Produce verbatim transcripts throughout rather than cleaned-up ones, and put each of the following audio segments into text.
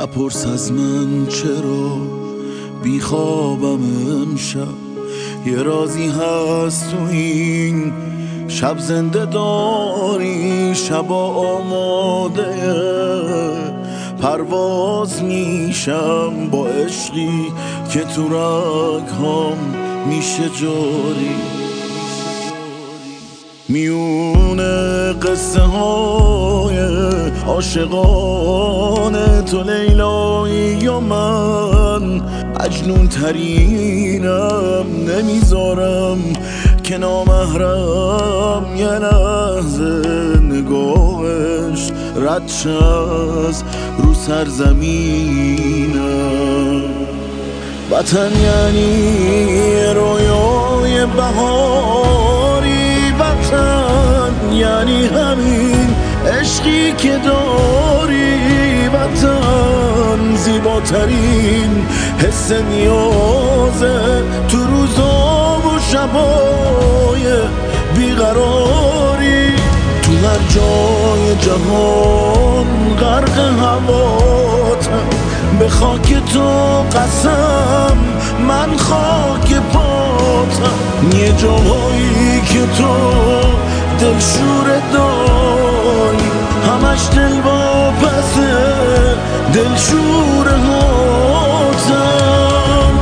نپرس از من چرا بیخوابم امشب، یه رازی هست تو این شب زنده داری. شبا آماده پرواز میشم با عشقی که تو رگ‌هام میشه جاری. میونه قصه های عاشقانه تو لیلایی و من مجنون ترینم، نمیذارم که نامحرم یه لحظه نگاهش رد شه از رو سرزمینم. وطن یعنی رویای بهاری، وطن یعنی همین عشقی که داری. وطن زیباترین حس نیازه تو روزا و شبای بیقراری. تو هر جای جهان غرق هواتم، به خاک تو قسم من خاک پاتم. یه جاهایی که تو دلشوره داری، همش دل واپسه دلشوره هاتم.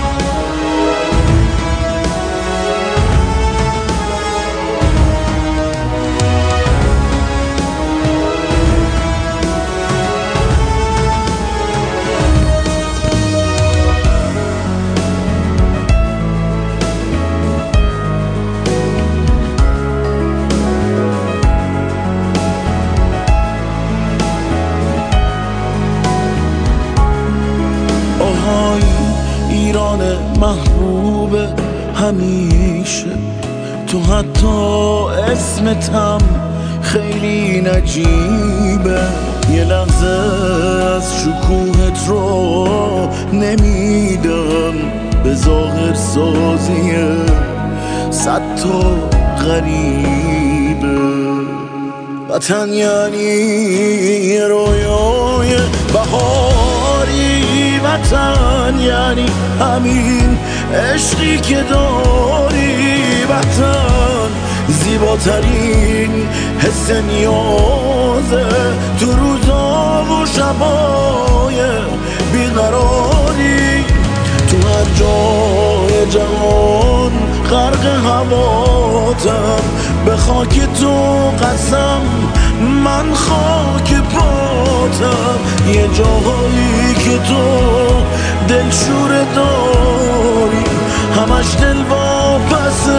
ایران محبوب همیشه، تو حتی اسمتم خیلی نجیبه. یه لحظه از شکوهت رو نمیدم به ظاهر سازی صد تا غریبه. وطن یعنی رویای بهاری، وطن یعنی همین عشقی که داری. وطن زیباترین حس نیازه تو روزا و شبای بیقراری. تو هر جای جهان غرق هواتم، به خاک تو قسم من خاک پاتم. یه جاهایی که تو دلشوره داری، همش دل واپس